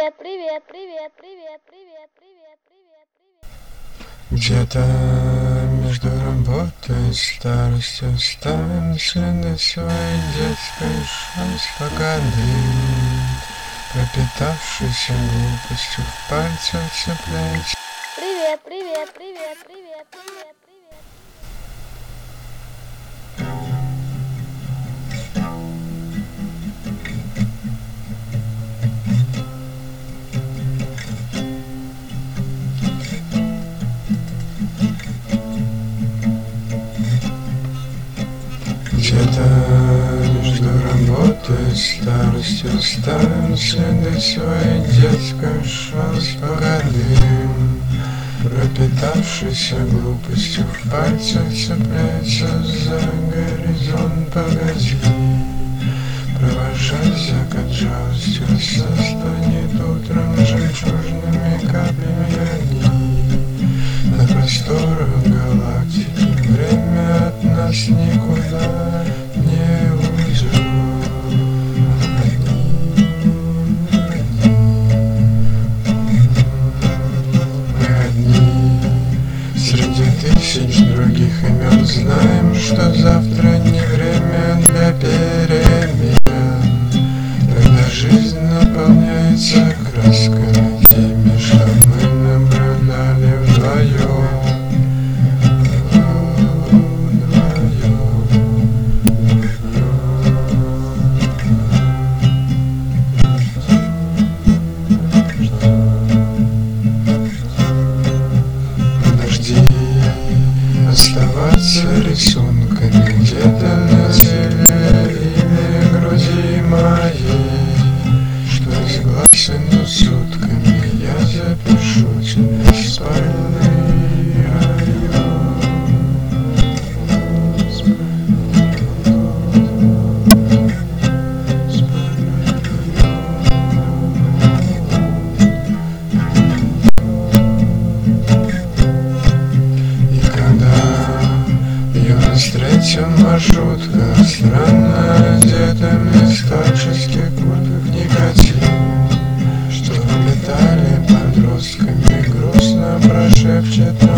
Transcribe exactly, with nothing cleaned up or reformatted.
Привет, привет, привет, привет, привет, привет, привет, привет. Где-то между работой и старостью ставим следы своей детской шанс, пока дым, пропитавшийся глупостью, в пальцах цепляется. Привет, привет, привет, привет, привет, привет. Где-то между работой и старостью ставим следы своей детской шанс, пока дым, пропитавшийся глупостью, в пальцах цепляется за горизонт. Погоди, провожай закат жалостью, состанет утром жемчужными каплями огней. На просторах галактики время от нас никуда не уйдет. Мы одни среди тысяч других имен, знаем, что завтра не время для перемен. Когда жизнь наполняется красками теми, что мы наблюдали вдвоем. Подожди, оставаться рисунками где-то на теле или груди моей, что из глаз идут сутками, я запишу тебе в спальный район. И когда ее встретим маршрутка, странно одетыми в старческих куртках никотин, что летали подростками, грустно прошепчет.